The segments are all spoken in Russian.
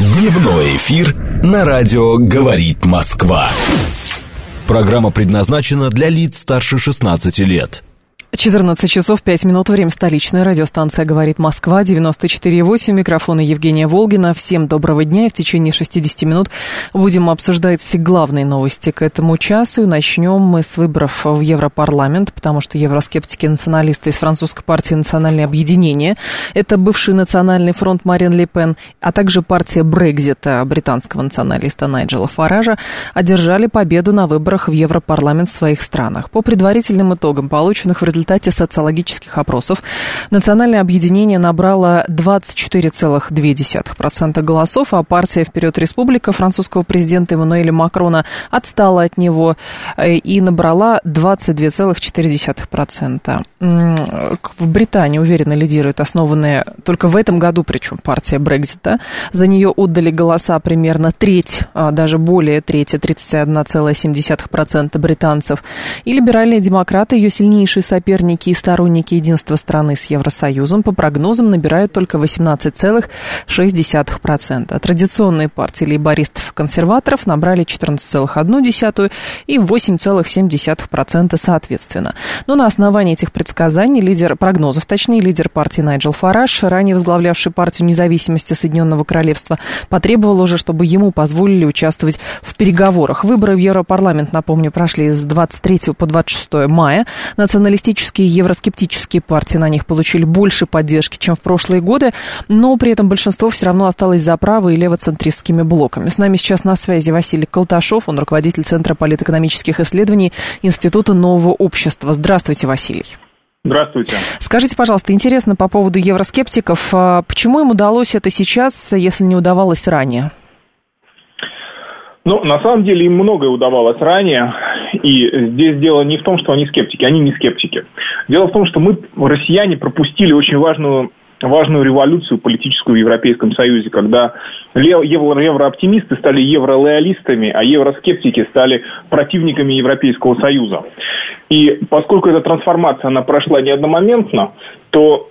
Дневной эфир на радио «Говорит Москва». Программа предназначена для лиц старше 16 лет. 14 часов 5 минут, время столичная радиостанция «Говорит Москва», 94,8, микрофона Евгения Волгина. Всем доброго дня, и в течение 60 минут будем обсуждать главные новости к этому часу. И начнем мы с выборов в Европарламент, потому что евроскептики-националисты из французской партии «Национальное объединение», это бывший Национальный фронт Марин Ле Пен, а также партия Брексита британского националиста Найджела Фаража, одержали победу на выборах в Европарламент в своих странах. По предварительным итогам, полученных в результате социологических опросов, Национальное объединение набрало 24,2% голосов, а партия «Вперед, Республика» французского президента Эммануэля Макрона отстала от него и набрала 22,4%. В Британии уверенно лидирует основанная только в этом году, причем партия Брексита. За нее отдали голоса примерно треть, даже более трети, 31,7% британцев. И либеральные демократы, ее сильнейшие соперники и сторонники единства страны с Евросоюзом, по прогнозам набирают только 18,6%. А традиционные партии лейбористов-консерваторов набрали 14,1% и 8,7% соответственно. Но на основании этих предсказаний лидер партии Найджел Фараж, ранее возглавлявший партию независимости Соединенного Королевства, потребовал уже, чтобы ему позволили участвовать в переговорах. Выборы в Европарламент, напомню, прошли с 23 по 26 мая. Националистические и евроскептические партии на них получили больше поддержки, чем в прошлые годы, но при этом большинство все равно осталось за право- и левоцентристскими блоками. С нами сейчас на связи Василий Колташов, он руководитель Центра политэкономических исследований Института нового общества. Здравствуйте, Василий. Здравствуйте. Скажите, пожалуйста, интересно по поводу евроскептиков, почему им удалось это сейчас, если не удавалось ранее? Ну, на самом деле, им многое удавалось ранее, и здесь дело не в том, что они скептики, они не скептики. Дело в том, что мы, россияне, пропустили очень важную революцию политическую в Европейском Союзе, когда еврооптимисты стали евролоялистами, а евроскептики стали противниками Европейского Союза. И поскольку эта трансформация, она прошла не одномоментно, то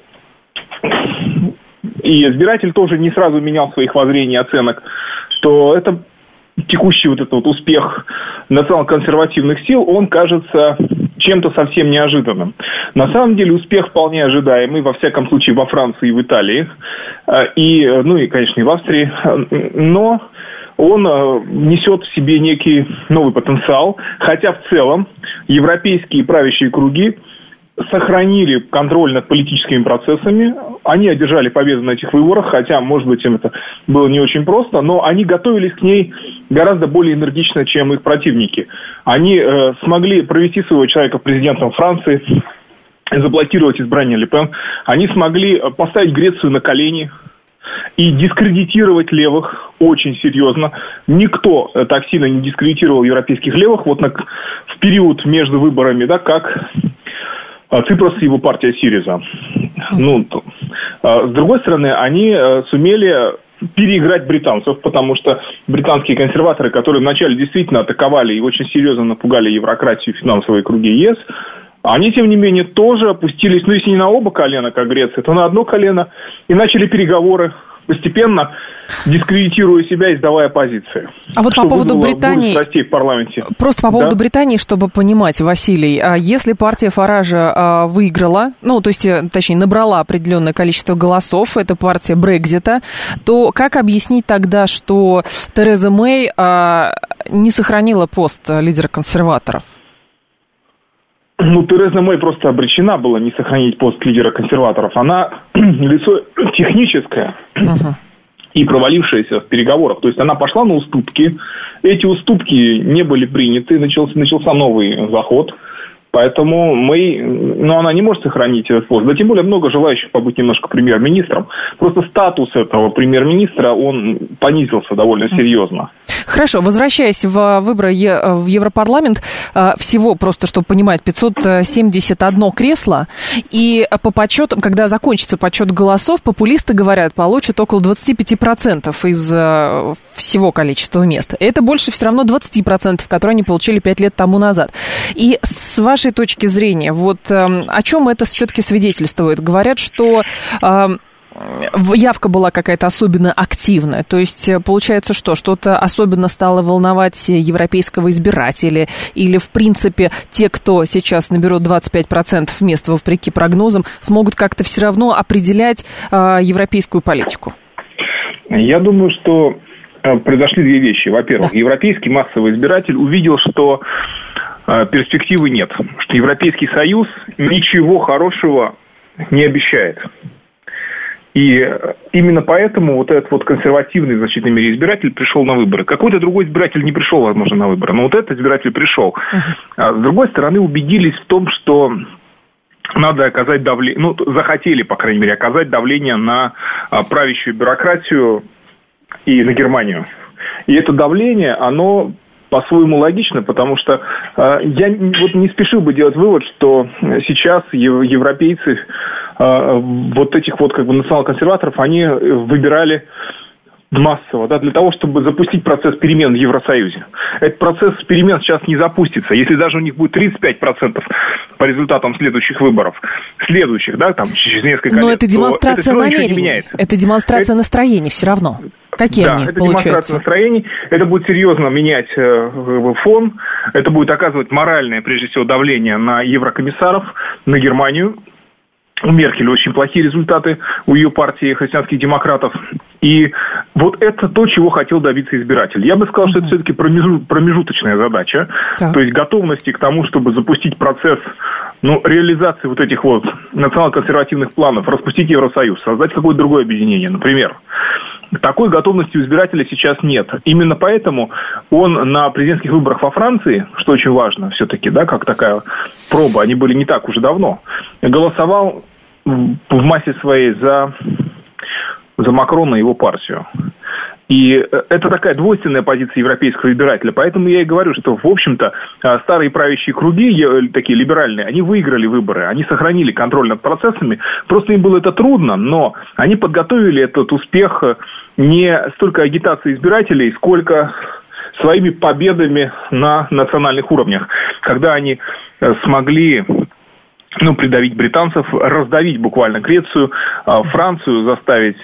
и избиратель тоже не сразу менял своих воззрений и оценок, то это текущий успех национал-консервативных сил, он кажется чем-то совсем неожиданным. На самом деле успех вполне ожидаемый, во всяком случае во Франции и в Италии, и, конечно, и в Австрии, но он несет в себе некий новый потенциал, хотя в целом европейские правящие круги сохранили контроль над политическими процессами, они одержали победу на этих выборах, хотя, может быть, им это было не очень просто, но они готовились к ней гораздо более энергично, чем их противники. Они смогли провести своего человека президентом Франции, заблокировать избрание Ле Пен, они смогли поставить Грецию на колени и дискредитировать левых очень серьезно. Никто так сильно не дискредитировал европейских левых в период между выборами, как Ципрос и его партия Сириза. С другой стороны, они сумели переиграть британцев, потому что британские консерваторы, которые вначале действительно атаковали и очень серьезно напугали еврократию и финансовые круги ЕС, они, тем не менее, тоже опустились, если не на оба колена, как Греция, то на одно колено, и начали переговоры, постепенно дискредитируя себя и сдавая позиции. А вот по поводу Британии, в парламенте. Просто по поводу Британии, чтобы понимать, Василий, если партия Фаража выиграла, точнее, набрала определенное количество голосов, это партия Брексита, то как объяснить тогда, что Тереза Мэй не сохранила пост лидера консерваторов? Тереза Мэй просто обречена была не сохранить пост лидера консерваторов. Она лицо техническое и провалившаяся в переговорах. То есть она пошла на уступки. Эти уступки не были приняты. Начался новый заход. Поэтому она не может сохранить этот пост. Да тем более много желающих побыть немножко премьер-министром. Просто статус этого премьер-министра, он понизился довольно серьезно. Хорошо, возвращаясь в выборы в Европарламент, всего, просто чтобы понимать, 571 кресло, и по подсчетам, когда закончится подсчет голосов, популисты говорят, получат около 25% из всего количества мест. Это больше все равно 20%, которые они получили 5 лет тому назад. И с вашей точки зрения, вот о чем это все-таки свидетельствует? Говорят, что явка была какая-то особенно активная? То есть, получается, что-то особенно стало волновать европейского избирателя? Или, в принципе, те, кто сейчас наберут 25% мест, вопреки прогнозам, смогут как-то все равно определять европейскую политику? Я думаю, что произошли две вещи. Во-первых, европейский массовый избиратель увидел, что перспективы нет, что Европейский Союз ничего хорошего не обещает. И именно поэтому вот этот вот консервативный в значительной мере избиратель пришел на выборы. Какой-то другой избиратель не пришел, возможно, на выборы, но вот этот избиратель пришел. А с другой стороны, убедились в том, что надо оказать давление, захотели, по крайней мере, оказать давление на правящую бюрократию и на Германию. И это давление, оно по-своему логично, потому что я не спешил бы делать вывод, что сейчас европейцы вот этих вот национал-консерваторов, они выбирали массово, для того, чтобы запустить процесс перемен в Евросоюзе. Этот процесс перемен сейчас не запустится. Если даже у них будет 35% по результатам следующих выборов, через несколько лет. Но это демонстрация намерений. Это демонстрация настроений все равно. Какие они, это получается? Демонстрация настроений. Это будет серьезно менять фон. Это будет оказывать моральное, прежде всего, давление на еврокомиссаров, на Германию. У Меркель очень плохие результаты, у ее партии христианских демократов. И вот это то, чего хотел добиться избиратель. Я бы сказал, что это все-таки промежуточная задача. Так. То есть готовности к тому, чтобы запустить процесс реализации вот этих вот национал-консервативных планов, распустить Евросоюз, создать какое-то другое объединение, например. Такой готовности у избирателя сейчас нет. Именно поэтому он на президентских выборах во Франции, что очень важно все-таки, как такая проба, они были не так уже давно, голосовал в массе своей за Макрона и его партию. И это такая двойственная позиция европейского избирателя. Поэтому я и говорю, что, в общем-то, старые правящие круги, такие либеральные, они выиграли выборы, они сохранили контроль над процессами. Просто им было это трудно, но они подготовили этот успех не столько агитацией избирателей, сколько своими победами на национальных уровнях, когда они смогли придавить британцев, раздавить буквально Грецию, Францию заставить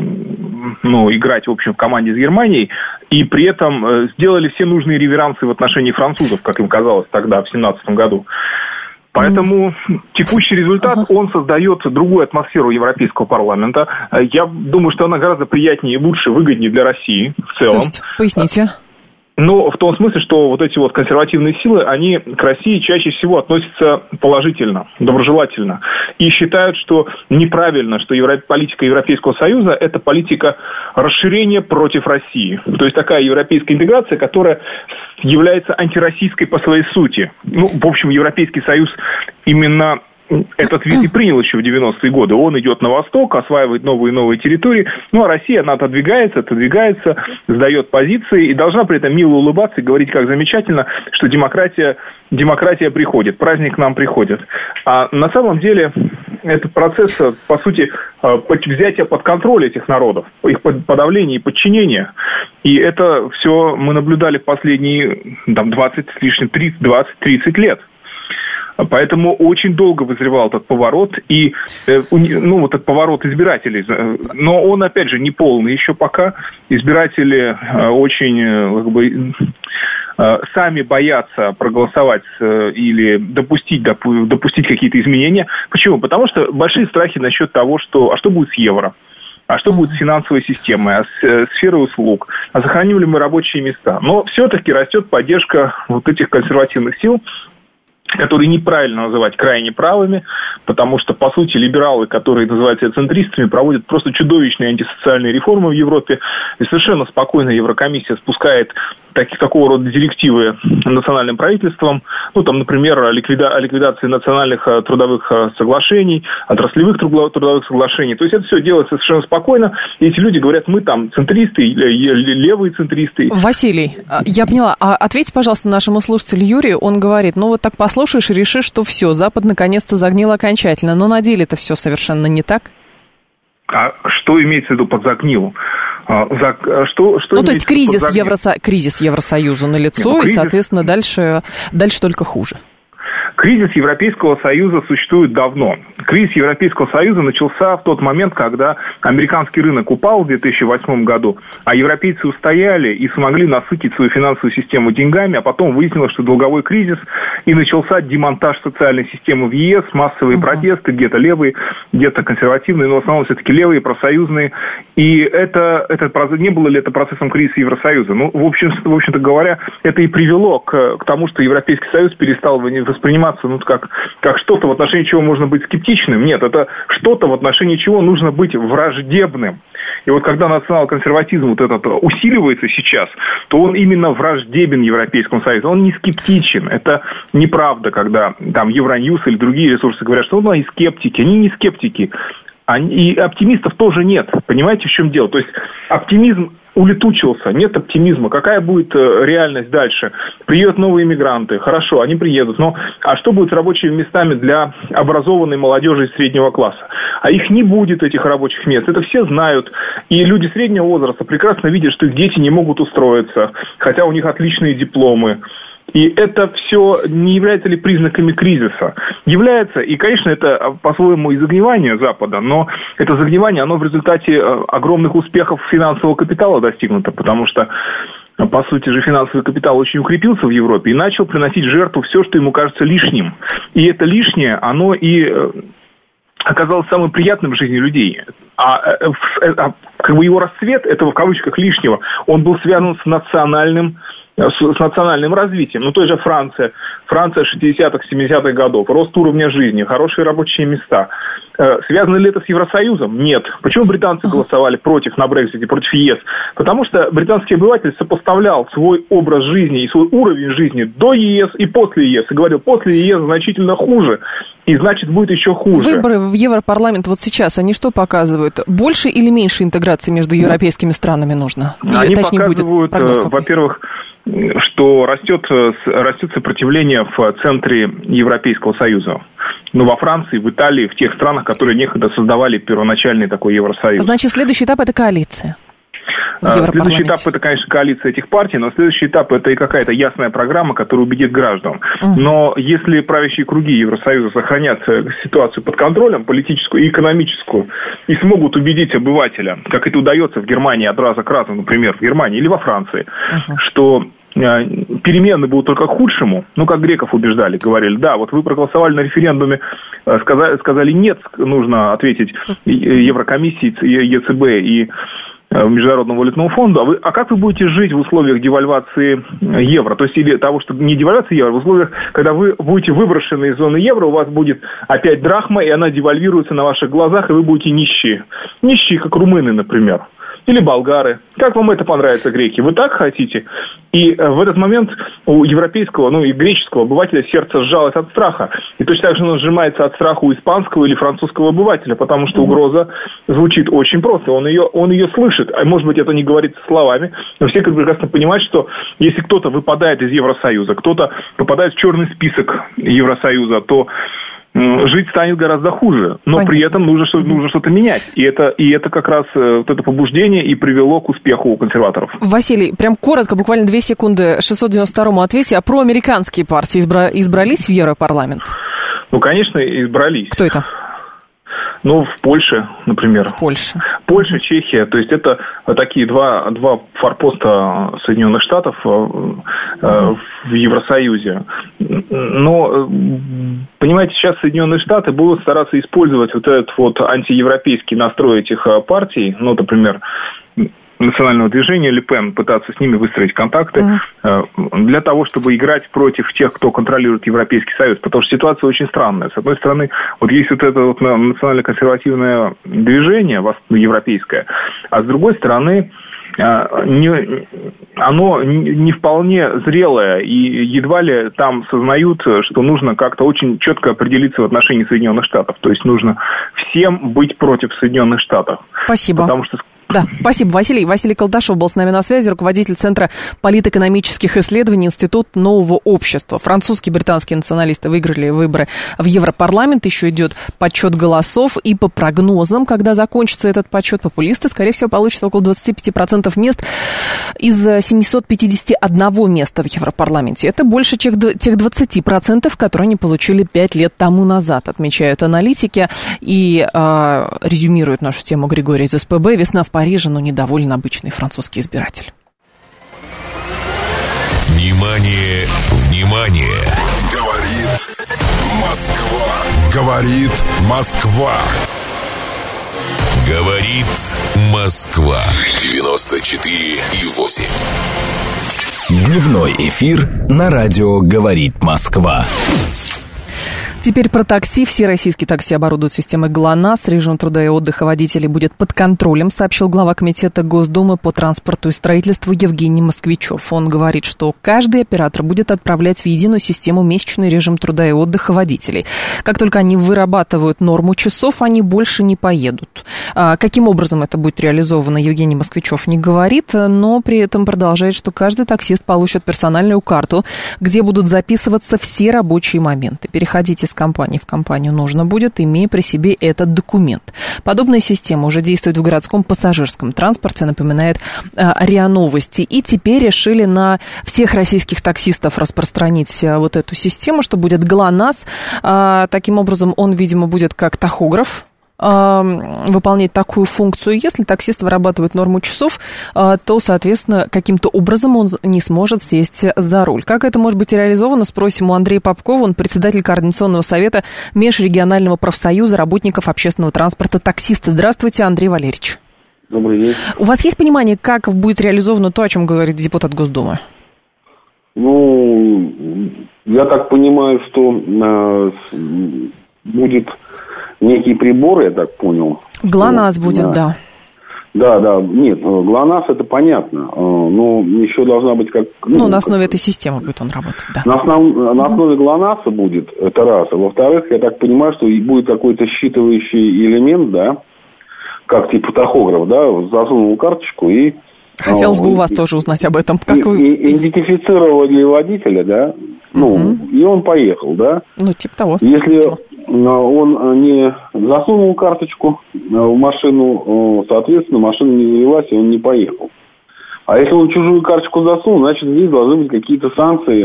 играть, в общем, в команде с Германией, и при этом сделали все нужные реверансы в отношении французов, как им казалось тогда, в 2017 году. Поэтому текущий результат, он создает другую атмосферу Европейского парламента. Я думаю, что она гораздо приятнее, лучше, выгоднее для России в целом. То есть, поясните. В том смысле, что вот эти вот консервативные силы, они к России чаще всего относятся положительно, доброжелательно. И считают, что неправильно, что политика Европейского Союза – это политика расширения против России. То есть такая европейская интеграция, которая является антироссийской по своей сути. В общем, Европейский Союз именно этот вид и принял еще в 90-е годы. Он идет на восток, осваивает новые и новые территории. А Россия, она отодвигается, сдает позиции и должна при этом мило улыбаться и говорить, как замечательно, что демократия приходит, праздник к нам приходит. А на самом деле это процесс, по сути, взятия под контроль этих народов, их подавления и подчинения. И это все мы наблюдали в последние 20 с лишним, 30 лет. Поэтому очень долго вызревал этот поворот, и этот поворот избирателей. Но он, опять же, не полный еще пока. Избиратели очень сами боятся проголосовать или допустить какие-то изменения. Почему? Потому что большие страхи насчет того, что будет с евро, а что будет с финансовой системой, с сферой услуг, а сохраним ли мы рабочие места. Но все-таки растет поддержка вот этих консервативных сил, которые неправильно называть крайне правыми, потому что, по сути, либералы, которые называют себя центристами, проводят просто чудовищные антисоциальные реформы в Европе, и совершенно спокойно Еврокомиссия спускает такого рода директивы национальным правительствам, например, о ликвидации национальных трудовых соглашений, отраслевых трудовых соглашений. То есть это все делается совершенно спокойно, и эти люди говорят, мы там центристы, левые центристы. Василий, я поняла. А ответьте, пожалуйста, нашему слушателю Юрию. Он говорит, так послушаешь и решишь, что все, Запад наконец-то загнил окончательно. Но на деле это все совершенно не так. А что имеется в виду под загнил? То есть кризис Евросоюза налицо, и, соответственно, дальше только хуже. Кризис Европейского Союза существует давно. Кризис Европейского Союза начался в тот момент, когда американский рынок упал в 2008 году, а европейцы устояли и смогли насытить свою финансовую систему деньгами, а потом выяснилось, что долговой кризис, и начался демонтаж социальной системы в ЕС, массовые протесты, где-то левые, где-то консервативные, но в основном все-таки левые, профсоюзные. И не было ли это процессом кризиса Евросоюза? Ну, в общем-то говоря, это и привело к тому, что Европейский Союз перестал восприниматься как что-то, в отношении чего можно быть скептичным. Нет, это что-то, в отношении чего нужно быть враждебным. И вот когда национал-консерватизм вот этот усиливается сейчас, то он именно враждебен Европейскому Союзу. Он не скептичен. Это неправда, когда там Евроньюс или другие ресурсы говорят, что они скептики. Они не скептики. И оптимистов тоже нет. Понимаете, в чем дело? То есть оптимизм улетучился, нет оптимизма. Какая будет реальность дальше? Приедут новые мигранты, хорошо, они приедут, но а что будет с рабочими местами для образованной молодежи из среднего класса? А их не будет, этих рабочих мест, это все знают. И люди среднего возраста прекрасно видят, что их дети не могут устроиться, хотя у них отличные дипломы. И это все не является ли признаками кризиса? Является, и, конечно, это по-своему и загнивание Запада, но это загнивание, оно в результате огромных успехов финансового капитала достигнуто, потому что, по сути же, финансовый капитал очень укрепился в Европе и начал приносить в жертву все, что ему кажется лишним. И это лишнее, оно и оказалось самым приятным в жизни людей. Как бы его расцвет, этого в кавычках лишнего, он был связан с национальным развитием. Ну, той же Франция 60-х, 70-х годов, рост уровня жизни, хорошие рабочие места. Связано ли это с Евросоюзом? Нет. Почему британцы голосовали против на Брексите, против ЕС? Потому что британский обыватель сопоставлял свой образ жизни и свой уровень жизни до ЕС и после ЕС. И говорил, после ЕС значительно хуже. И значит, будет еще хуже. Выборы в Европарламент вот сейчас, они что показывают? Больше или меньше интеграции между европейскими странами нужно? Они показывают, во-первых, что растет сопротивление в центре Европейского Союза. Ну, во Франции, в Италии, в тех странах, которые некогда создавали первоначальный такой Евросоюз. Значит, следующий этап – это коалиция. Следующий этап – это, конечно, коалиция этих партий, но следующий этап – это и какая-то ясная программа, которая убедит граждан. Но если правящие круги Евросоюза сохранят ситуацию под контролем, политическую и экономическую, и смогут убедить обывателя, как это удается в Германии от раза к разу, например, в Германии или во Франции, что перемены будут только к худшему, ну, как греков убеждали, говорили, да, вот вы проголосовали на референдуме, сказали нет, нужно ответить Еврокомиссии, ЕЦБ и Международного валютного фонда, а как вы будете жить в условиях девальвации евро? То есть, или того, что не девальвации евро, в условиях, когда вы будете выброшены из зоны евро, у вас будет опять драхма, и она девальвируется на ваших глазах, и вы будете нищие. Нищие, как румыны, например. Или болгары. Как вам это понравится, греки? Вы так хотите? И в этот момент у европейского, ну и греческого обывателя сердце сжалось от страха. И точно так же оно сжимается от страха у испанского или французского обывателя, потому что угроза звучит очень просто. Он ее слышит. А может быть, это не говорится словами, но все прекрасно понимают, что если кто-то выпадает из Евросоюза, кто-то попадает в черный список Евросоюза, то жить станет гораздо хуже, но Понятно. При этом нужно что-то менять. И это как раз вот это побуждение и привело к успеху консерваторов. Василий, прям коротко, буквально 2 секунды, 692-му ответе. А проамериканские партии избрались в Европарламент? Ну, конечно, избрались. Кто это? Ну, в Польше, например. В Польше. Польша, Чехия. То есть это такие два форпоста Соединенных Штатов в Евросоюзе. Но, понимаете, сейчас Соединенные Штаты будут стараться использовать вот этот вот антиевропейский настрой этих партий, ну, например, национального движения Ле Пен, пытаться с ними выстроить контакты для того, чтобы играть против тех, кто контролирует Европейский Союз. Потому что ситуация очень странная. С одной стороны, вот есть вот это вот национально-консервативное движение европейское, а с другой стороны, оно не вполне зрелое, и едва ли там сознают, что нужно как-то очень четко определиться в отношении Соединенных Штатов. То есть нужно всем быть против Соединенных Штатов. Спасибо. Потому что Да, спасибо, Василий. Василий Колташов был с нами на связи, руководитель Центра политэкономических исследований, Институт нового общества. Французские и британские националисты выиграли выборы в Европарламент, еще идет подсчет голосов, и по прогнозам, когда закончится этот подсчет, популисты, скорее всего, получат около 25% мест из 751 места в Европарламенте. Это больше, чем тех 20%, которые они получили 5 лет тому назад, отмечают аналитики, и резюмирует нашу тему Григорий из СПБ. Весна в Париже, но недоволен обычный французский избиратель. Внимание, внимание! Говорит Москва. Говорит Москва. Говорит Москва. 94,8. Дневной эфир на радио «Говорит Москва». Теперь про такси. Все российские такси оборудуют системой ГЛОНАСС. Режим труда и отдыха водителей будет под контролем, сообщил глава комитета Госдумы по транспорту и строительству Евгений Москвичев. Он говорит, что каждый оператор будет отправлять в единую систему месячный режим труда и отдыха водителей. Как только они вырабатывают норму часов, они больше не поедут. Каким образом это будет реализовано, Евгений Москвичев не говорит, но при этом продолжает, что каждый таксист получит персональную карту, где будут записываться все рабочие моменты. Переходить из компании в компанию нужно будет, имея при себе этот документ. Подобная система уже действует в городском пассажирском транспорте, напоминает РИА Новости. И теперь решили на всех российских таксистов распространить вот эту систему, что будет ГЛОНАСС. Таким образом, он, видимо, будет как тахограф выполнять такую функцию. Если таксист вырабатывает норму часов, то, соответственно, каким-то образом он не сможет сесть за руль. Как это может быть реализовано, спросим у Андрея Попкова. Он председатель Координационного совета Межрегионального профсоюза работников общественного транспорта «Таксисты». Здравствуйте, Андрей Валерьевич. Добрый день. У вас есть понимание, как будет реализовано то, о чем говорит депутат Госдумы? Ну, я так понимаю, что будет некий прибор, я так понял. ГЛОНАСС будет, да. Да, нет, ГЛОНАСС это понятно, но еще должна быть как... на основе этой системы будет он работать, да. На основе ГЛОНАССа будет, это раз. А во-вторых, я так понимаю, что будет какой-то считывающий элемент, да, как типа тахограф, да, засунул карточку и... Хотелось бы у вас тоже узнать об этом. Как вы... Идентифицировали водителя, да, и он поехал, да. Ну, типа того. Если он не засунул карточку в машину, соответственно, машина не завелась, и он не поехал. А если он чужую карточку засунул, значит, здесь должны быть какие-то санкции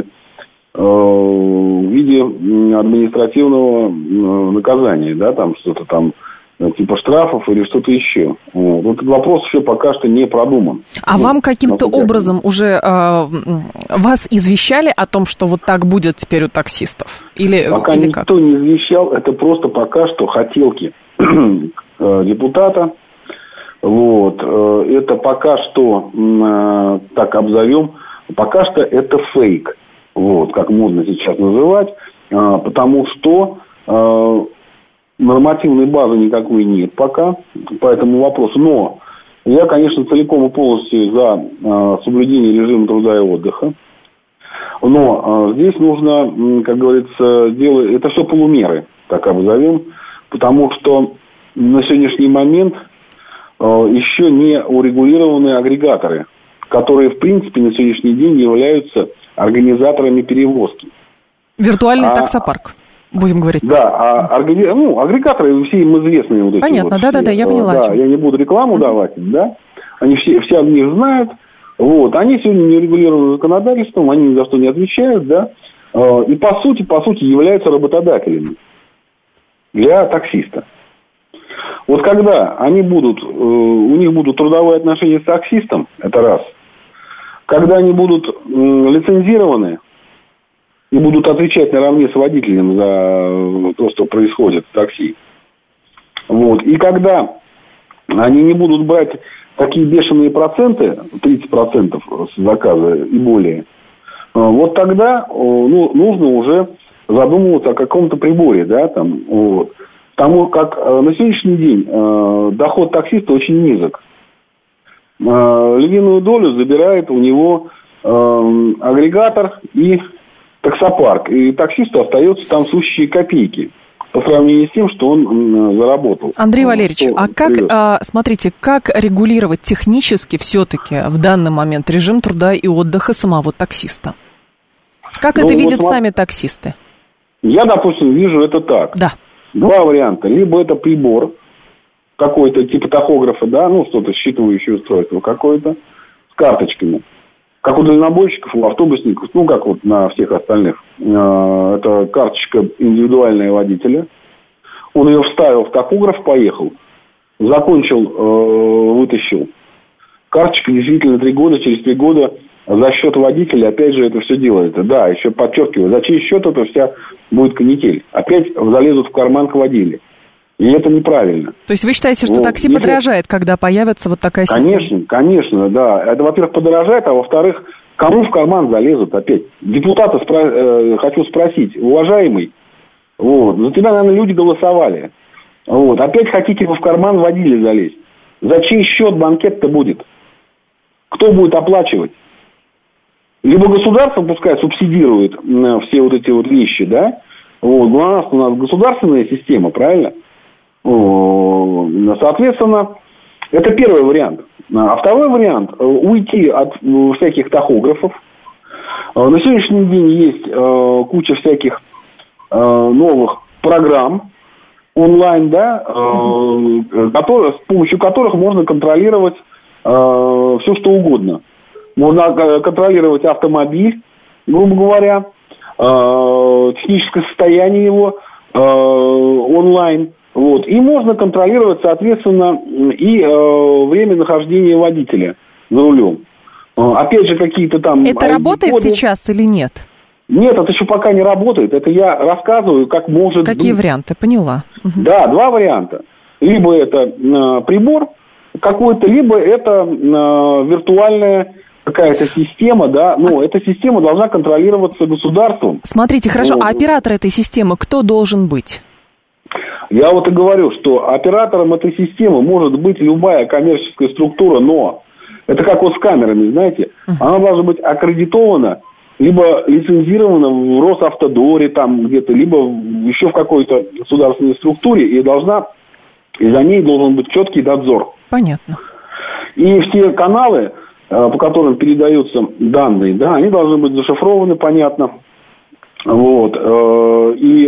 в виде административного наказания, да, там что-то там, типа штрафов или что-то еще. Вот этот вопрос еще пока что не продуман. А вам каким-то образом уже вас извещали о том, что вот так будет теперь у таксистов? Пока или никто как? не извещал, это просто пока что хотелки депутата. Вот. Это пока что, так обзовем, пока что это фейк. Вот, как модно сейчас называть. Потому что нормативной базы никакой нет пока по этому вопросу. Но я, конечно, целиком и полностью за соблюдение режима труда и отдыха. Но здесь нужно, как говорится, делать... Это все полумеры, так обзовем. Потому что на сегодняшний момент еще не урегулированы агрегаторы, которые, в принципе, на сегодняшний день являются организаторами перевозки. Виртуальный таксопарк. Будем говорить. Да, агрегаторы все им известные. Вот эти понятно, вот да, я поняла. Да, я не буду рекламу давать, да. Они все об них знают. Вот, они сегодня не урегулированы законодательством, они ни за что не отвечают, да. И по сути являются работодателями для таксиста. Вот когда у них будут трудовые отношения с таксистом, это раз. Когда они будут лицензированы и будут отвечать наравне с водителем за то, что происходит в такси. Вот. И когда они не будут брать такие бешеные проценты, 30% с заказа и более, вот тогда нужно уже задумываться о каком-то приборе, да, там, вот. Потому как на сегодняшний день доход таксиста очень низок. Львиную долю забирает у него агрегатор и таксопарк. И таксисту остается там сущие копейки. по сравнению с тем, что он заработал. Андрей Валерьевич, а как, смотрите, как регулировать технически все-таки в данный момент режим труда и отдыха самого таксиста? Как это видят сами таксисты? Я, допустим, вижу это так. Да. Два варианта. Либо это прибор какой-то, типа тахографа, да, ну, что-то считывающее устройство какое-то, с карточками. Как у дальнобойщиков, у автобусников, ну, как вот на всех остальных. Это карточка индивидуальная водителя. Он ее вставил в тахограф, поехал. Закончил, вытащил. Карточка действительно 3 года, через 3 года за счет водителя опять же это все делается. Да, еще подчеркиваю, за чей счет это вся будет канитель. Опять залезут в карман к водиле. И это неправильно. То есть вы считаете, что такси подорожает, когда появится вот такая система? Конечно, да. Это, во-первых, подорожает, а во-вторых, кому в карман залезут опять? Депутата хочу спросить, уважаемый, вот, за тебя, наверное, люди голосовали. Вот, опять хотите вы в карман водили залезть? За чей счет банкет-то будет? Кто будет оплачивать? Либо государство, пускай, субсидирует все вот эти вот вещи, да? Вот, у нас государственная система, правильно? Соответственно, это первый вариант. А второй вариант – уйти от всяких тахографов. На сегодняшний день есть куча всяких новых программ онлайн, да, с помощью которых можно контролировать все, что угодно. Можно контролировать автомобиль, грубо говоря, техническое состояние его онлайн. Вот. И можно контролировать, соответственно, и время нахождения водителя за рулем. Опять же, какие-то там... Это работает сейчас или нет? Нет, это еще пока не работает. Это я рассказываю, как может Какие быть. варианты? Поняла. Угу. Да, 2 варианта. Либо это прибор какой-то, либо это виртуальная какая-то система, да, но эта система должна контролироваться государством. Смотрите, хорошо, а оператор этой системы кто должен быть? Я вот и говорю, что оператором этой системы может быть любая коммерческая структура, но это как вот с камерами, знаете, она должна быть аккредитована, либо лицензирована в Росавтодоре там где-то, либо еще в какой-то государственной структуре, и за ней должен быть четкий надзор. Понятно. И все каналы, по которым передаются данные, да, они должны быть зашифрованы, понятно. Вот. И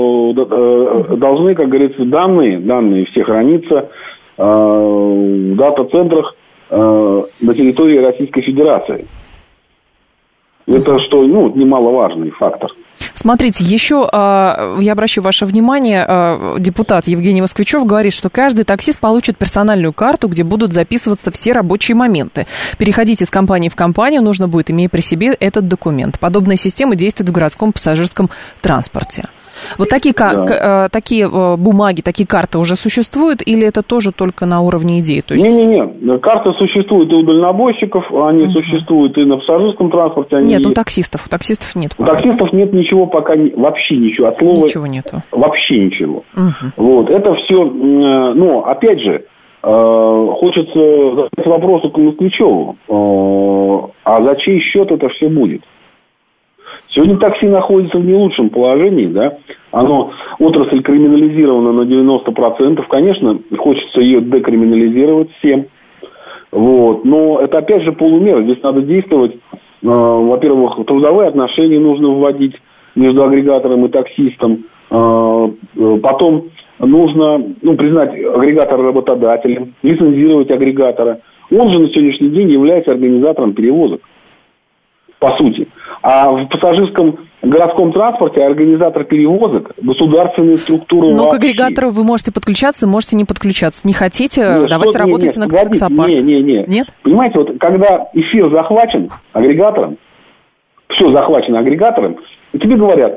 должны, как говорится, данные все храниться в дата-центрах на территории Российской Федерации. Это что, немаловажный фактор. Смотрите, еще я обращу ваше внимание, депутат Евгений Москвичев говорит, что каждый таксист получит персональную карту, где будут записываться все рабочие моменты. Переходить из компании в компанию нужно будет, имея при себе этот документ. Подобная система действует в городском пассажирском транспорте. Вот такие бумаги, такие карты уже существуют, или это тоже только на уровне идеи? То есть... Не-не-не, карты существуют и у дальнобойщиков, они существуют и на пассажирском транспорте. Нет, у таксистов нет. У таксистов нет ничего пока, вообще ничего, от слова... Ничего нету. Вообще ничего. Вот, это все, но, опять же, хочется задать вопрос к Москвичеву, а за чей счет это все будет? Сегодня такси находится в не лучшем положении, да, отрасль криминализирована на 90%, конечно, хочется ее декриминализировать всем, вот, но это опять же полумера, здесь надо действовать, во-первых, трудовые отношения нужно вводить между агрегатором и таксистом, потом нужно, признать агрегатора работодателем, лицензировать агрегатора, он же на сегодняшний день является организатором перевозок. По сути. А в пассажирском городском транспорте организатор перевозок, государственные структуры. Но к агрегатору вы можете подключаться, можете не подключаться. Не хотите, давайте работайте на таксопарк. Нет? Понимаете, вот когда эфир захвачен агрегатором, все захвачено агрегатором, и тебе говорят,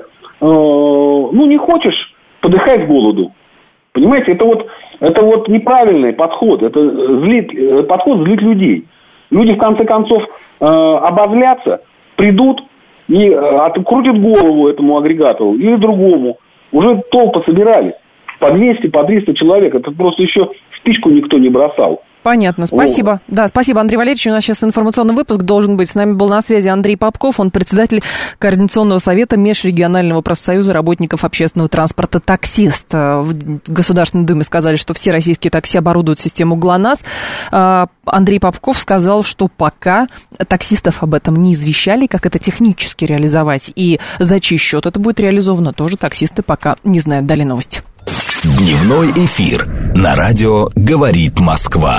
не хочешь, подыхай с голоду. Понимаете, это вот неправильный подход. Подход злит людей. Люди, в конце концов, обозлятся, придут и открутят голову этому агрегатору или другому. Уже толпы собирались. По 200, по 300 человек. Это просто еще спичку никто не бросал. Понятно, спасибо. Вот. Да, спасибо, Андрей Валерьевич. У нас сейчас информационный выпуск должен быть. С нами был на связи Андрей Попков, он председатель Координационного совета Межрегионального профсоюза работников общественного транспорта «Таксист». В Государственной Думе сказали, что все российские такси оборудуют систему ГЛОНАСС. Андрей Попков сказал, что пока таксистов об этом не извещали, как это технически реализовать и за чей счет это будет реализовано, тоже таксисты пока не знают. Далее новости. Дневной эфир на радио «Говорит Москва».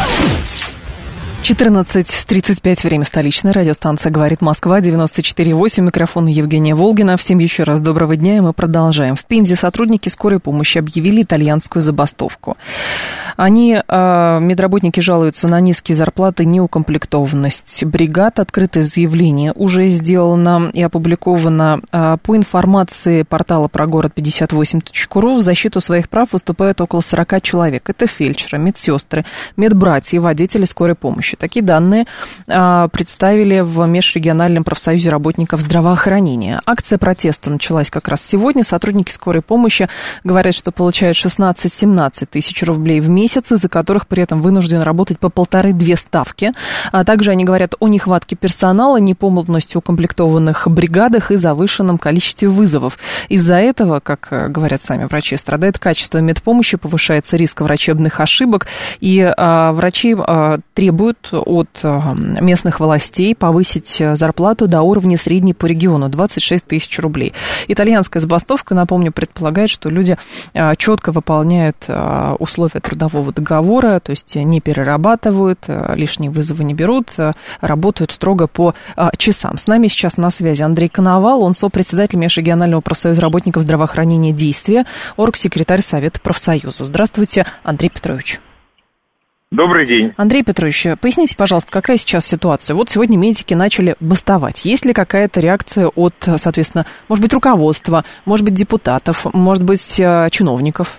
14:35, время столичной. Радиостанция «Говорит Москва», 94,8. Микрофон Евгения Волгина. Всем еще раз доброго дня, и мы продолжаем. В Пензе сотрудники скорой помощи объявили итальянскую забастовку. Медработники жалуются на низкие зарплаты, неукомплектованность бригад. Открытое заявление уже сделано и опубликовано. По информации портала прогород58.ру, в защиту своих прав выступают около 40 человек. Это фельдшеры, медсестры, медбратья, водители скорой помощи. Такие данные представили в Межрегиональном профсоюзе работников здравоохранения. Акция протеста началась как раз сегодня. Сотрудники скорой помощи говорят, что получают 16-17 тысяч рублей в месяц, из-за которых при этом вынуждены работать по 1,5-2 ставки. А также они говорят о нехватке персонала, неполностью укомплектованных бригадах и завышенном количестве вызовов. Из-за этого, как говорят сами врачи, страдает качество медпомощи, повышается риск врачебных ошибок, и врачи требуют от местных властей повысить зарплату до уровня средней по региону, 26 тысяч рублей. Итальянская забастовка, напомню, предполагает, что люди четко выполняют условия трудового договора, то есть не перерабатывают, лишние вызовы не берут, работают строго по часам. С нами сейчас на связи Андрей Коновал, он сопредседатель Межрегионального профсоюза работников здравоохранения «Действия», оргсекретарь Совета профсоюза. Здравствуйте, Андрей Петрович. Добрый день. Андрей Петрович, поясните, пожалуйста, какая сейчас ситуация? Вот сегодня медики начали бастовать. Есть ли какая-то реакция от, соответственно, может быть, руководства, может быть, депутатов, может быть, чиновников?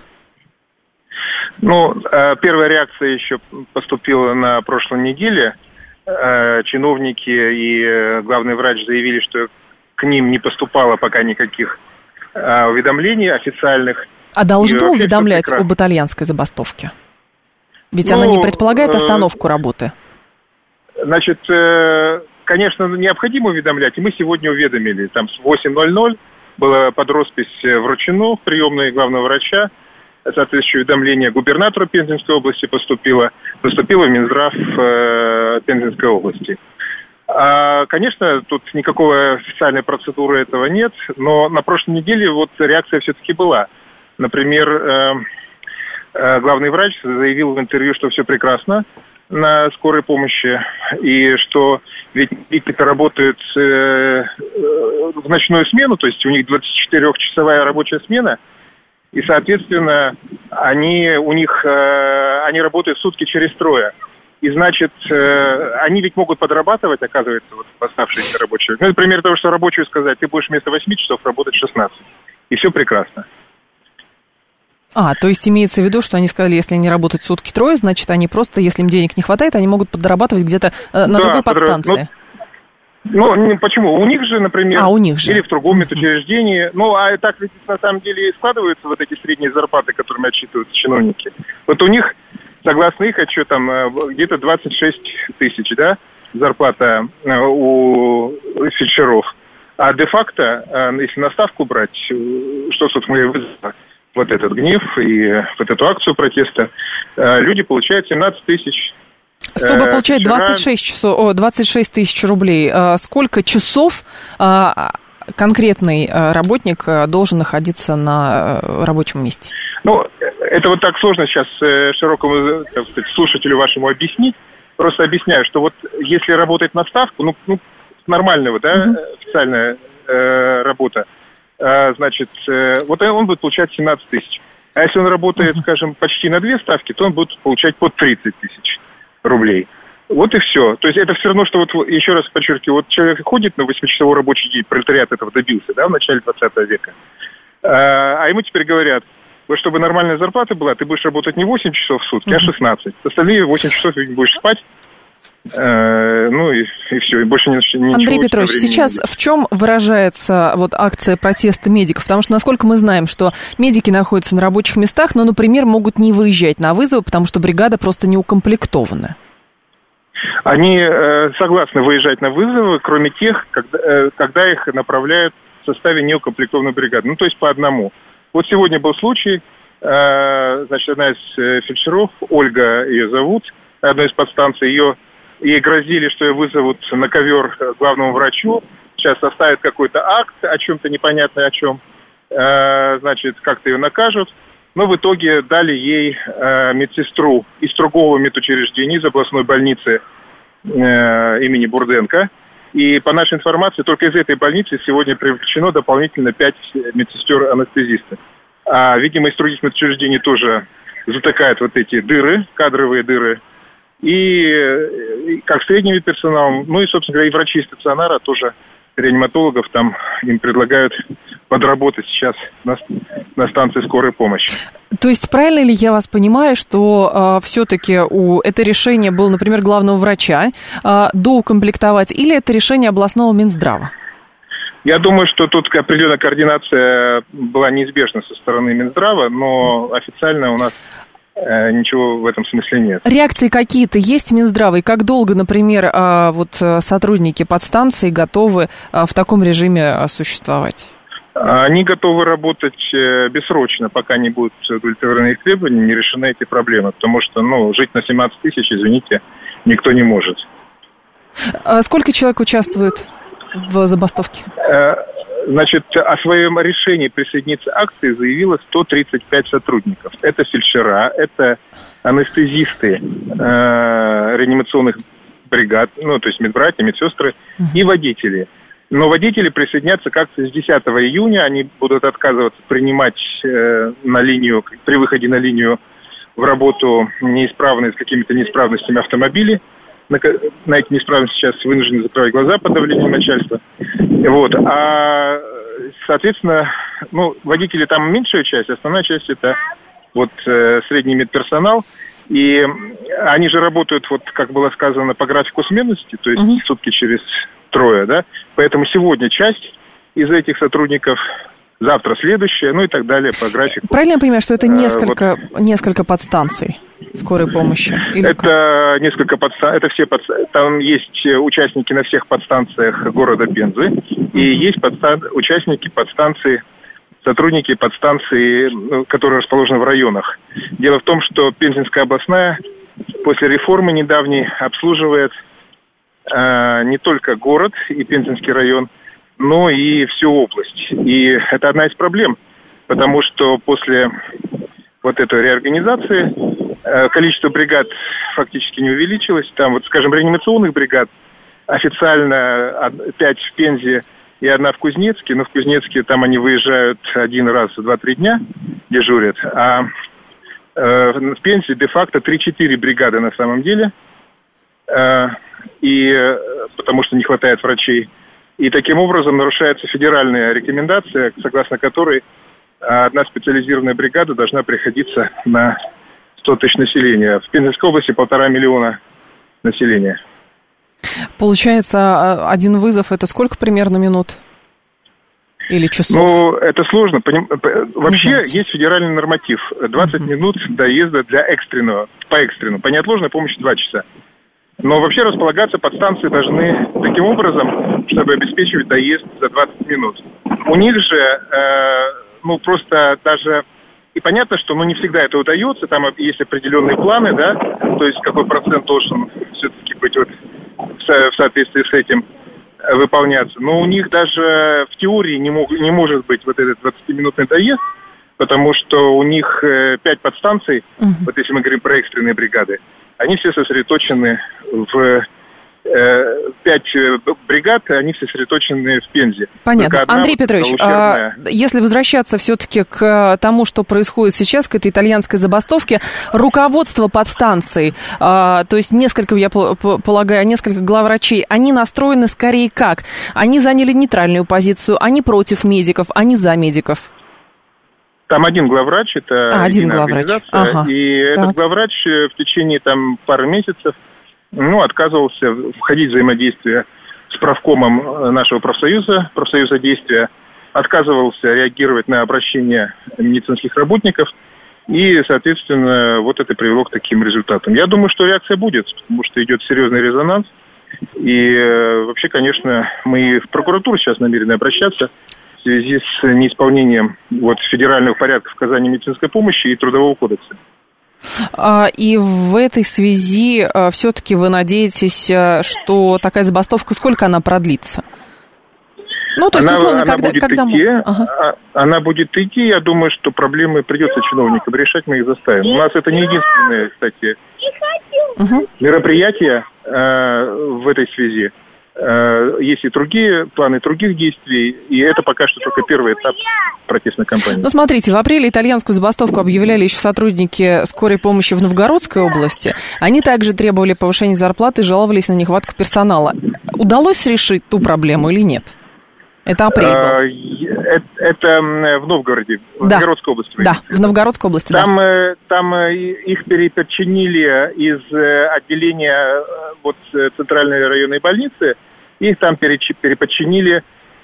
Первая реакция еще поступила на прошлой неделе. Чиновники и главный врач заявили, что к ним не поступало пока никаких уведомлений официальных. А должны уведомлять об итальянской забастовке? Ведь она не предполагает остановку работы. Значит, конечно, необходимо уведомлять, и мы сегодня уведомили. Там с 8:00 было под роспись вручено в приемной главного врача. Соответствующее уведомление губернатору Пензенской области поступило в Минздрав Пензенской области. Конечно, тут никакой официальной процедуры этого нет, но на прошлой неделе вот реакция все-таки была. Например, главный врач заявил в интервью, что все прекрасно на скорой помощи, и что ведь медики работают в ночную смену, то есть у них 24-часовая рабочая смена, и, соответственно, они работают сутки через трое. И, значит, они ведь могут подрабатывать, оказывается, вот оставшиеся рабочие. Например, того, что рабочую сказать, ты будешь вместо 8 часов работать 16. И все прекрасно. То есть имеется в виду, что они сказали, если они работают сутки трое, значит, они просто, если им денег не хватает, они могут подрабатывать где-то на другой подстанции. Почему? У них же, например, у них же. Или в другом медучреждении. А так ведь на самом деле и складываются вот эти средние зарплаты, которыми отчитываются чиновники. Вот у них, согласно их отчетам, где-то 26 тысяч, да, зарплата у фельдшеров. А де-факто, если на ставку брать, что, собственно, и вызвало вот этот гнев и вот эту акцию протеста, люди получают 17 тысяч. Чтобы получать 26 тысяч рублей, сколько часов конкретный работник должен находиться на рабочем месте? Это вот так сложно сейчас широкому, так сказать, слушателю вашему объяснить. Просто объясняю, что вот если работать на ставку, нормальная, да, официальная работа, значит, вот он будет получать 17 тысяч. А если он работает, скажем, почти на 2 ставки, то он будет получать под 30 тысяч рублей. Вот и все. То есть это все равно, что вот еще раз подчеркиваю, вот человек ходит на 8-часовой рабочий день, пролетариат этого добился, да, в начале 20 века. А ему теперь говорят, вот чтобы нормальная зарплата была, ты будешь работать не 8 часов в сутки, а 16. Остальные 8 часов будешь спать, Ну и все, и больше ничего. Андрей Петрович, сейчас в чем выражается вот акция протеста медиков? Потому что, насколько мы знаем, что медики находятся на рабочих местах, но, например, могут не выезжать на вызовы, потому что бригада просто не укомплектована. Они согласны выезжать на вызовы, кроме тех, когда их направляют в составе неукомплектованной бригады. Ну, то есть по одному. Вот сегодня был случай, значит, одна из фельдшеров, Ольга ее зовут, одной из подстанций, ей грозили, что ее вызовут на ковер к главному врачу, сейчас составят какой-то акт о чем-то непонятно о чем, значит, как-то ее накажут. Но в итоге дали ей медсестру из другого медучреждения, из областной больницы имени Бурденко. И по нашей информации, только из этой больницы сегодня привлечено дополнительно 5 медсестер-анестезистов. Видимо, из других медучреждений тоже затыкают вот эти дыры, кадровые дыры. И как средний вид персонала, ну и, собственно говоря, и врачи стационара тоже, реаниматологов, там им предлагают подработать сейчас на станции скорой помощи. То есть правильно ли я вас понимаю, что все-таки это решение было, например, главного врача доукомплектовать, или это решение областного Минздрава? Я думаю, что тут определенная координация была неизбежна со стороны Минздрава, но официально у нас ничего в этом смысле нет. Реакции какие-то есть Минздрава? И как долго, например, вот сотрудники подстанции готовы в таком режиме существовать? Они готовы работать бессрочно, пока не будут удовлетворены их требования, не решены эти проблемы. Потому что, жить на 17 тысяч, извините, никто не может. Сколько человек участвует в забастовке? Значит, о своем решении присоединиться к акции заявило 135 сотрудников. Это фельдшера, это анестезисты реанимационных бригад, то есть медбратья, медсестры и водители. Но водители присоединятся к акции с 10 июня. Они будут отказываться принимать на линию, при выходе на линию в работу неисправные, с какими-то неисправностями автомобили. На эти неисправности сейчас вынуждены закрывать глаза под давлением начальства. Вот. Соответственно, водители там меньшая часть, основная часть это средний медперсонал. И они же работают, как было сказано, по графику сменности, то есть сутки через трое, да. Поэтому сегодня часть из этих сотрудников, завтра следующая, и так далее по графику. Правильно я понимаю, что это несколько подстанций скорой помощи? Это несколько подстанций, это все подстанции. Там есть участники на всех подстанциях города Пензы, и есть участники подстанции, сотрудники подстанции, которые расположены в районах. Дело в том, что Пензенская областная после реформы недавней обслуживает не только город и Пензенский район, но и всю область. И это одна из проблем, потому что после этой реорганизации количество бригад фактически не увеличилось. Там, скажем, реанимационных бригад официально 5 в Пензе и 1 в Кузнецке. Но в Кузнецке там они выезжают 1 раз в 2-3 дня, дежурят. А в Пензе де-факто 3-4 бригады на самом деле. И потому что не хватает врачей. И таким образом нарушается федеральная рекомендация, согласно которой одна специализированная бригада должна приходиться на 100 тысяч населения. В Пензенской области 1,5 миллиона населения. Получается, один вызов это сколько примерно минут? Или часов? Это сложно. Вообще есть федеральный норматив. 20 минут доезда для экстренного, по экстренному. По неотложной помощи 2 часа. Но вообще располагаться подстанции должны таким образом, чтобы обеспечивать доезд за 20 минут. У них же, просто даже... И понятно, что не всегда это удается, там есть определенные планы, да, то есть какой процент должен все-таки быть в соответствии с этим выполняться. Но у них даже в теории не может быть этот 20-минутный доезд, потому что у них 5 подстанций, если мы говорим про экстренные бригады, они все сосредоточены 5 бригад, они все сосредоточены в Пензе. Понятно. Андрей Петрович, если возвращаться все-таки к тому, что происходит сейчас, к этой итальянской забастовке, руководство подстанций, то есть несколько главврачей, они настроены скорее как? Они заняли нейтральную позицию, они против медиков, они за медиков? Там один главврач, это один главврач. Этот главврач в течение пары месяцев отказывался входить в взаимодействие с правкомом нашего профсоюза действия, отказывался реагировать на обращения медицинских работников, и, соответственно, вот это привело к таким результатам. Я думаю, что реакция будет, потому что идет серьезный резонанс, и вообще, конечно, мы в прокуратуру сейчас намерены обращаться в связи с неисполнением федеральных порядков оказания медицинской помощи и Трудового кодекса. И в этой связи все-таки вы надеетесь, что такая забастовка, сколько она продлится? Ну, то есть, условно, она будет идти, я думаю, что проблемы придется чиновникам решать, мы их заставим. У нас это не единственное, кстати, мероприятие в этой связи. Есть и другие планы других действий, и это пока что только первый этап протестной кампании. Ну, смотрите, в апреле итальянскую забастовку объявляли еще сотрудники скорой помощи в Новгородской области. Они также требовали повышения зарплаты и жаловались на нехватку персонала. Удалось решить ту проблему или нет? Это апрель был. Это в Новгороде, в Новгородской области. Да, в Новгородской области, Там их переподчинили из отделения Центральной районной больницы, их там переподчинили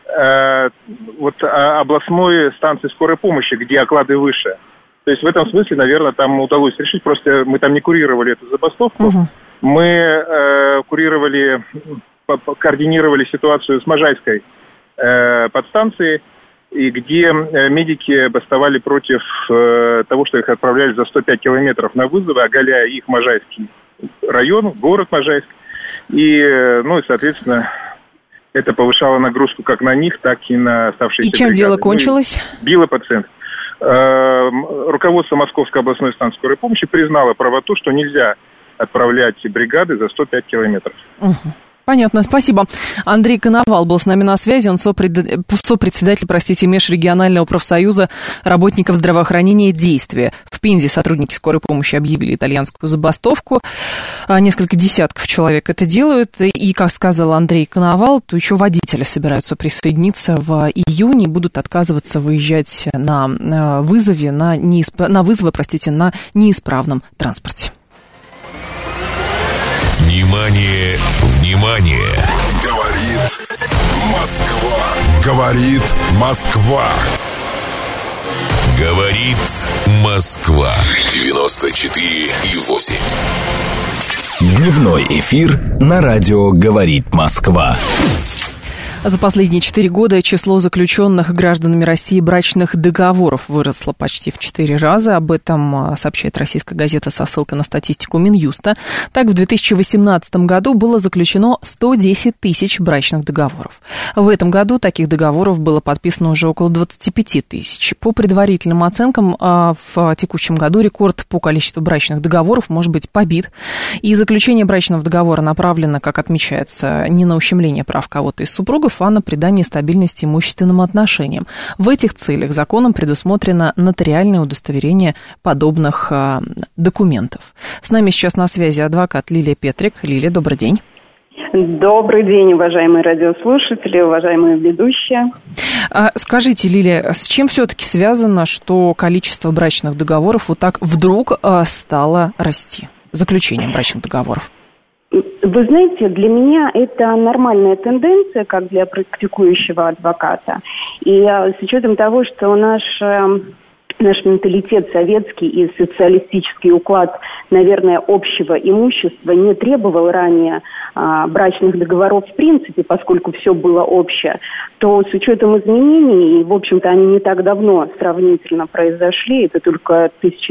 областной станции скорой помощи, где оклады выше. То есть в этом смысле, наверное, там удалось решить. Просто мы там не курировали эту забастовку. Мы координировали ситуацию с Можайской подстанции, и где медики бастовали против того, что их отправляли за 105 километров на вызовы, оголяя их Можайский район, город Можайск. И, соответственно, это повышало нагрузку как на них, так и на оставшиеся бригады. И чем дело кончилось? Било пациент. Руководство Московской областной станции скорой помощи признало правоту, что нельзя отправлять бригады за 105 километров. Понятно, спасибо. Андрей Коновал был с нами на связи, он сопредседатель, межрегионального профсоюза работников здравоохранения «Действие». В Пензе сотрудники скорой помощи объявили итальянскую забастовку. Несколько десятков человек это делают. И, как сказал Андрей Коновал, то еще водители собираются присоединиться в июне и будут отказываться выезжать на вызовы на неисправном транспорте. Внимание, внимание! Говорит Москва. Говорит Москва. Говорит Москва. 94,8. Дневной эфир на радио «Говорит Москва». За последние 4 года число заключенных гражданами России брачных договоров выросло почти в 4 раза. Об этом сообщает российская газета со ссылкой на статистику Минюста. Так, в 2018 году было заключено 110 тысяч брачных договоров. В этом году таких договоров было подписано уже около 25 тысяч. По предварительным оценкам, в текущем году рекорд по количеству брачных договоров может быть побит. И заключение брачного договора направлено, как отмечается, не на ущемление прав кого-то из супругов, а на придание стабильности имущественным отношениям. В этих целях законом предусмотрено нотариальное удостоверение подобных документов. С нами сейчас на связи адвокат Лилия Петрик. Лилия, добрый день. Добрый день, уважаемые радиослушатели, уважаемые ведущие. Скажите, Лилия, с чем все-таки связано, что количество брачных договоров вот так вдруг стало расти? Заключением брачных договоров. Вы знаете, для меня это нормальная тенденция, как для практикующего адвоката. И с учетом того, что наш менталитет советский и социалистический уклад, наверное, общего имущества не требовал ранее брачных договоров в принципе, поскольку все было общее, то с учетом изменений, и, в общем-то, они не так давно сравнительно произошли, это только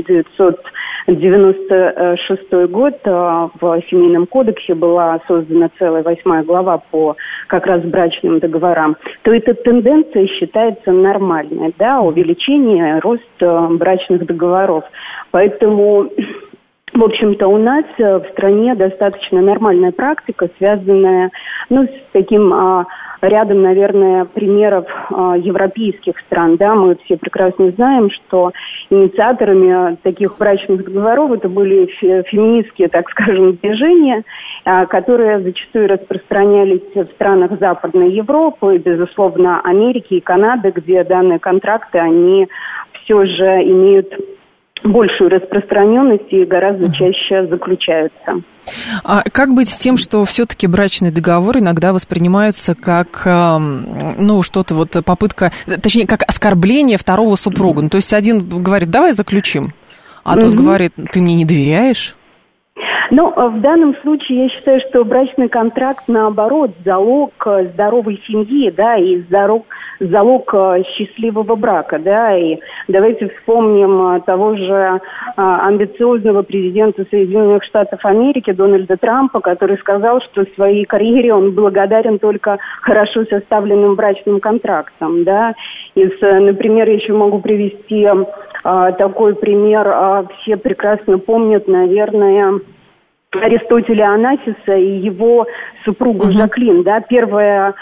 1996 год, в Семейном кодексе была создана целая 8 глава по как раз брачным договорам, то эта тенденция считается нормальной, да, увеличение, рост брачных договоров. Поэтому, в общем-то, у нас в стране достаточно нормальная практика, связанная, с таким рядом, наверное, примеров европейских стран. Да, мы все прекрасно знаем, что инициаторами таких брачных договоров это были феминистские, так скажем, движения, которые зачастую распространялись в странах Западной Европы, безусловно, Америки и Канады, где данные контракты, они все же имеют большую распространенность и гораздо чаще заключаются. А как быть с тем, что все-таки брачный договор иногда воспринимается как, что-то вот попытка, точнее, как оскорбление второго супруга? Ну, то есть один говорит, давай заключим, а тот говорит, ты мне не доверяешь? Ну, в данном случае я считаю, что брачный контракт, наоборот, залог здоровой семьи, да, и залог счастливого брака, да, и давайте вспомним того же амбициозного президента Соединенных Штатов Америки Дональда Трампа, который сказал, что в своей карьере он благодарен только хорошо составленным брачным контрактам, да. Например, я еще могу привести такой пример, все прекрасно помнят, наверное, Аристотеля Онасиса и его супругу Жаклин, да, первая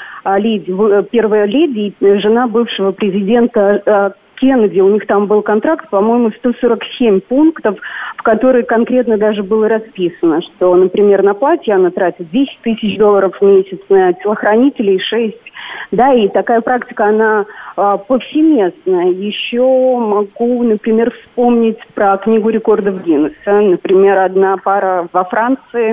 леди, жена бывшего президента Кеннеди. У них там был контракт, по-моему, 147 пунктов, в которые конкретно даже было расписано, что, например, на платье она тратит $10 тысяч в месяц, на телохранителей 6. Да, и такая практика, она повсеместная. Еще могу, например, вспомнить про книгу рекордов Гиннесса. Например, одна пара во Франции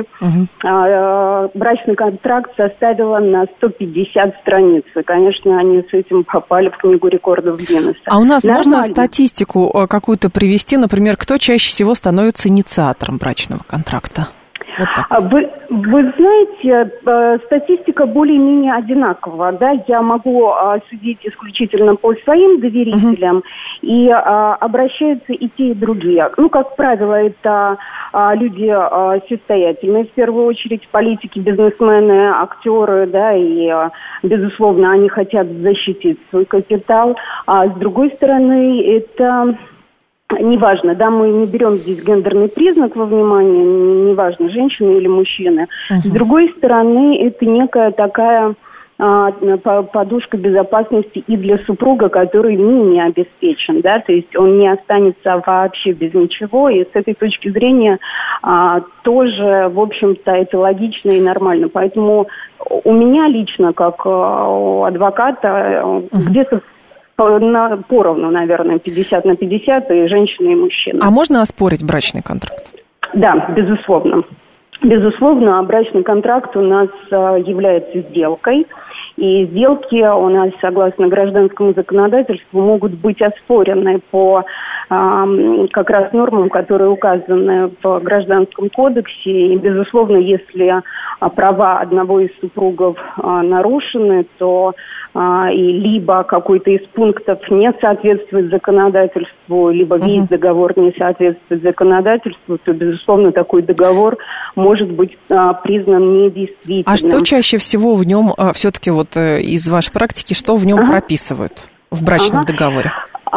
брачный контракт составила на 150 страниц. И, конечно, они с этим попали в книгу рекордов Гиннесса. А у нас можно статистику какую-то привести, например, кто чаще всего становится инициатором брачного контракта? Вот так. Вы знаете, статистика более-менее одинакова, да, я могу судить исключительно по своим доверителям, и обращаются и те, и другие. Ну, как правило, это люди состоятельные, в первую очередь политики, бизнесмены, актеры, да, и, безусловно, они хотят защитить свой капитал, а с другой стороны, это... Неважно, да, мы не берем здесь гендерный признак во внимание, неважно, женщины или мужчины. С другой стороны, это некая такая подушка безопасности и для супруга, который не обеспечен, да, то есть он не останется вообще без ничего, и с этой точки зрения тоже, в общем-то, это логично и нормально. Поэтому у меня лично, как у адвоката, где-то поровну, наверное, 50 на 50, и женщины, и мужчины. А можно оспорить брачный контракт? Да, безусловно. Безусловно, брачный контракт у нас является сделкой, и сделки у нас, согласно гражданскому законодательству, могут быть оспорены по как раз нормам, которые указаны в Гражданском кодексе. И, безусловно, если права одного из супругов нарушены, то и либо какой-то из пунктов не соответствует законодательству, либо весь договор не соответствует законодательству, то, безусловно, такой договор может быть признан недействительным. А что чаще всего в нем, все-таки вот из вашей практики, что в нем прописывают в брачном договоре?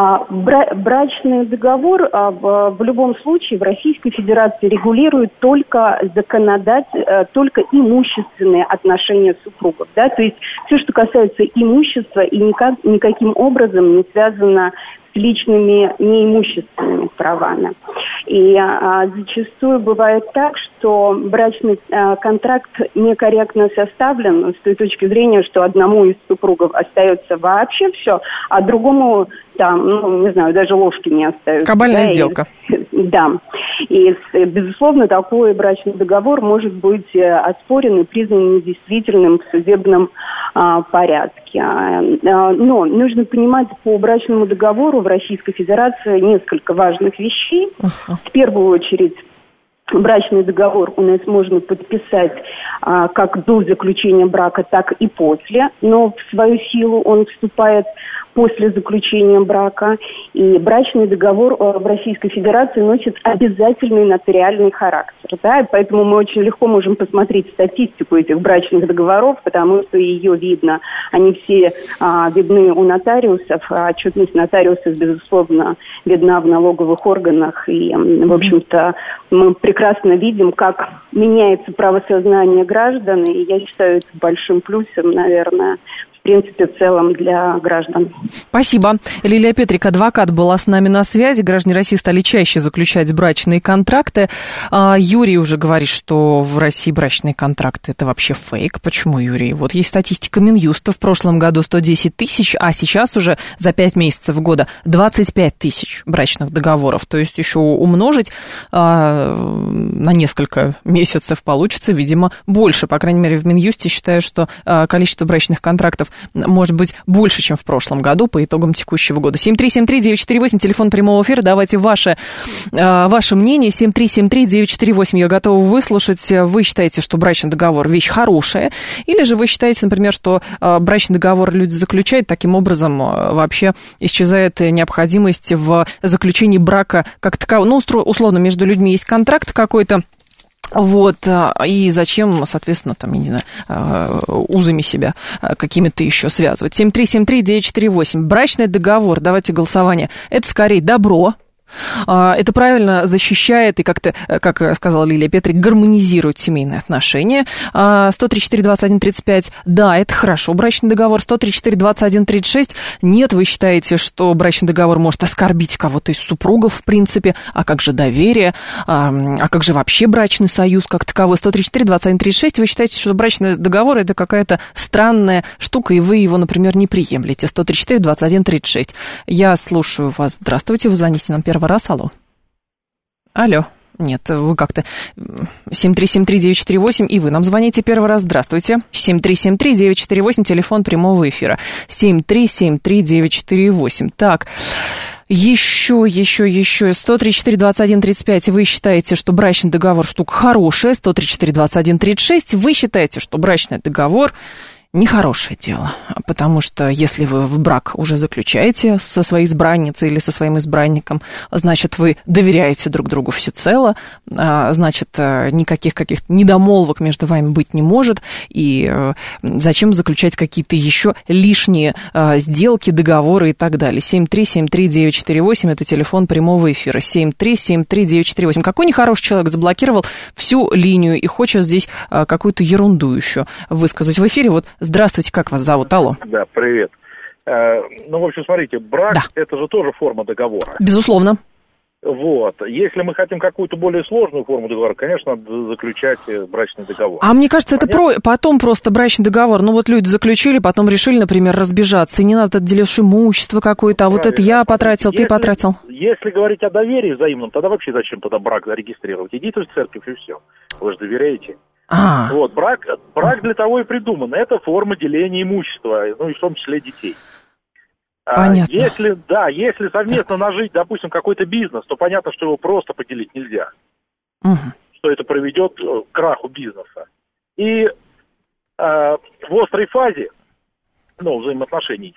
Брачный договор в любом случае в Российской Федерации регулирует только только имущественные отношения супругов. Да? То есть все, что касается имущества, и никаким образом не связано с личными неимущественными правами. И зачастую бывает так, что брачный контракт некорректно составлен с той точки зрения, что одному из супругов остается вообще все, а другому там, не знаю, даже ложки не остается. Кабальная сделка. Да. И, безусловно, такой брачный договор может быть оспорен и признан недействительным в судебном порядке. Но нужно понимать, по брачному договору в Российской Федерации несколько важных вещей. В первую очередь, брачный договор у нас можно подписать как до заключения брака, так и после, но в свою силу он вступает после заключения брака. И брачный договор в Российской Федерации носит обязательный нотариальный характер. Да? И поэтому мы очень легко можем посмотреть статистику этих брачных договоров, потому что ее видно. Они все видны у нотариусов, а отчетность нотариусов, безусловно, видна в налоговых органах. И, в общем-то, мы прекрасно видим, как меняется правосознание граждан. И я считаю это большим плюсом, наверное, в принципе, в целом для граждан. Спасибо. Лилия Петрик, адвокат, была с нами на связи. Граждане России стали чаще заключать брачные контракты. Юрий уже говорит, что в России брачные контракты – это вообще фейк. Почему, Юрий? Вот есть статистика Минюста. В прошлом году 110 тысяч, а сейчас уже за 5 месяцев года 25 тысяч брачных договоров. То есть еще умножить на несколько месяцев получится, видимо, больше. По крайней мере, в Минюсте считают, что количество брачных контрактов может быть больше, чем в прошлом году по итогам текущего года. 7373948, телефон прямого эфира. Давайте ваше мнение. 7373948. Я готова выслушать. Вы считаете, что брачный договор вещь хорошая? Или же вы считаете, например, что брачный договор люди заключают, таким образом вообще исчезает необходимость в заключении брака как такового? Ну, условно, между людьми есть контракт какой-то. Вот, и зачем, соответственно, там, я не знаю, узами себя какими-то еще связывать. 7373948. Брачный договор, давайте голосование. Это скорее добро. Это правильно защищает и как-то, как сказала Лилия Петрик, гармонизирует семейные отношения. 134-21-35, да, это хорошо, брачный договор. 134-21-36, нет, вы считаете, что брачный договор может оскорбить кого-то из супругов, в принципе, а как же доверие, а как же вообще брачный союз как таковой. 134-21-36, вы считаете, что брачный договор это какая-то странная штука, и вы его, например, не приемлете. 134-21-36. Я слушаю вас. Здравствуйте, вы звоните нам первый раз. Алло. Нет, вы как-то 7373948, и вы нам звоните первый раз. Здравствуйте. 7373948, телефон прямого эфира. 7373948. Так, еще 134-21-35. Вы считаете, что брачный договор штука хорошая. 134-21-36. Вы считаете, что брачный договор нехорошее дело, потому что если вы в брак уже заключаете со своей избранницей или со своим избранником, значит, вы доверяете друг другу всецело, значит, никаких каких-то недомолвок между вами быть не может, и зачем заключать какие-то еще лишние сделки, договоры и так далее. 7373948, это телефон прямого эфира. 7373948. Какой нехороший человек заблокировал всю линию и хочет здесь какую-то ерунду еще высказать в эфире. Вот здравствуйте, как вас зовут? Алло. Да, привет. Ну, в общем, смотрите, брак – это же тоже форма договора. Безусловно. Вот. Если мы хотим какую-то более сложную форму договора, конечно, надо заключать брачный договор. А мне кажется, это потом просто брачный договор. Ну, вот люди заключили, потом решили, например, разбежаться. И не надо делишь имущество какое-то, а вот это я потратил, ты потратил. Если говорить о доверии взаимном, тогда вообще зачем тогда брак зарегистрировать? Идите в церковь и все. Вы же доверяете. Вот, брак для того и придуман. Это форма деления имущества, ну и в том числе детей. Понятно. Если совместно нажить, допустим, какой-то бизнес, то понятно, что его просто поделить нельзя. Что это приведет к краху бизнеса. И в острой фазе, взаимоотношений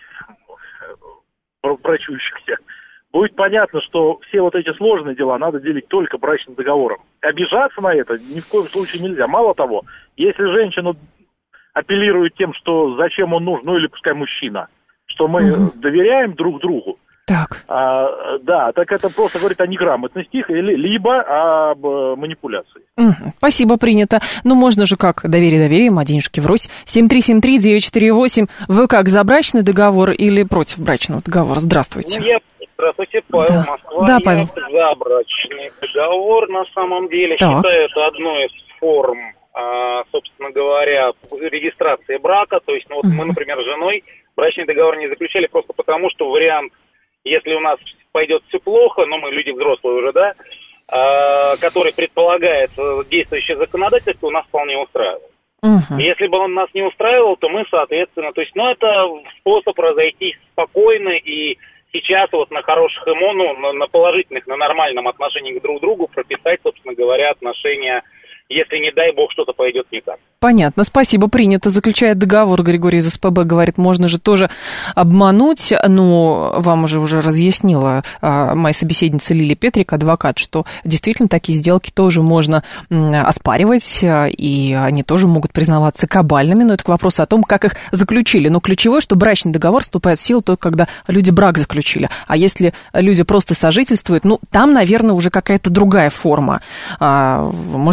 брачующихся, будет понятно, что все вот эти сложные дела надо делить только брачным договором. Обижаться на это ни в коем случае нельзя. Мало того, если женщина апеллирует тем, что зачем он нужен, или пускай мужчина, что мы доверяем друг другу, так это просто говорит о неграмотности, либо об манипуляции. Спасибо, принято. Ну, можно же как? Доверие, а денежки врозь. 7373948. Вы как, за брачный договор или против брачного договора? Здравствуйте. Здравствуйте, Павел, Москва. Да, Павел. Я за брачный договор, на самом деле. Считаю, это одной из форм, собственно говоря, регистрации брака. То есть, мы, например, с женой брачный договор не заключали просто потому, что вариант, если у нас пойдет все плохо, но мы люди взрослые уже, да, который предполагает действующее законодательство, у нас вполне устраивает. Если бы он нас не устраивал, то мы, соответственно, то есть, это способ разойтись спокойно и сейчас вот на хороших на положительных, на нормальном отношении друг к другу прописать, собственно говоря, отношения, если, не дай бог, что-то пойдет не так. Понятно, спасибо, принято. Заключает договор, Григорий из СПБ говорит, можно же тоже обмануть, но вам уже разъяснила моя собеседница Лилия Петрик, адвокат, что действительно такие сделки тоже можно оспаривать, и они тоже могут признаваться кабальными, но это к вопросу о том, как их заключили. Но ключевое, что брачный договор вступает в силу только когда люди брак заключили, а если люди просто сожительствуют, там, наверное, уже какая-то другая форма. Может быть, это просто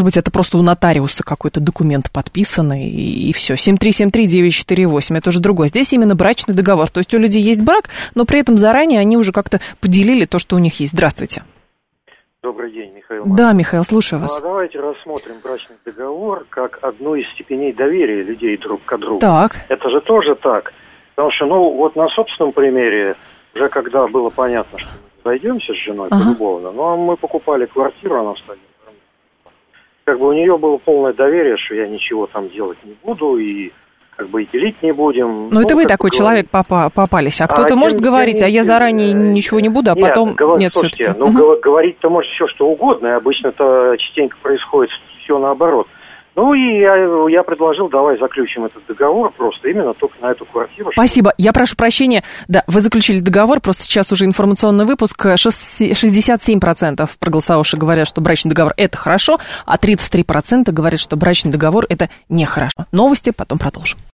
просто у нотариуса какой-то документ подписанный, и все. 7373948, это уже другое. Здесь именно брачный договор. То есть у людей есть брак, но при этом заранее они уже как-то поделили то, что у них есть. Здравствуйте. Добрый день, Михаил. Да, Михаил, слушаю вас. Давайте рассмотрим брачный договор как одну из степеней доверия людей друг к другу. Так. Это же тоже так. Потому что, вот на собственном примере, уже когда было понятно, что мы зайдемся с женой полюбовно, мы покупали квартиру, она встала. Как бы у нее было полное доверие, что я ничего там делать не буду, и как бы и делить не будем. Ну, это вы такой человек попались. А кто-то может говорить, а я заранее ничего не буду, а потом... Нет, слушайте, все-таки. Говорить-то может все что угодно, и обычно-то частенько происходит все наоборот. Ну, и я предложил, давай заключим этот договор просто именно только на эту квартиру. Спасибо. Я прошу прощения. Да, вы заключили договор, просто сейчас уже информационный выпуск. 67% проголосовавших говорят, что брачный договор – это хорошо, а 33% говорят, что брачный договор – это нехорошо. Новости, потом продолжим.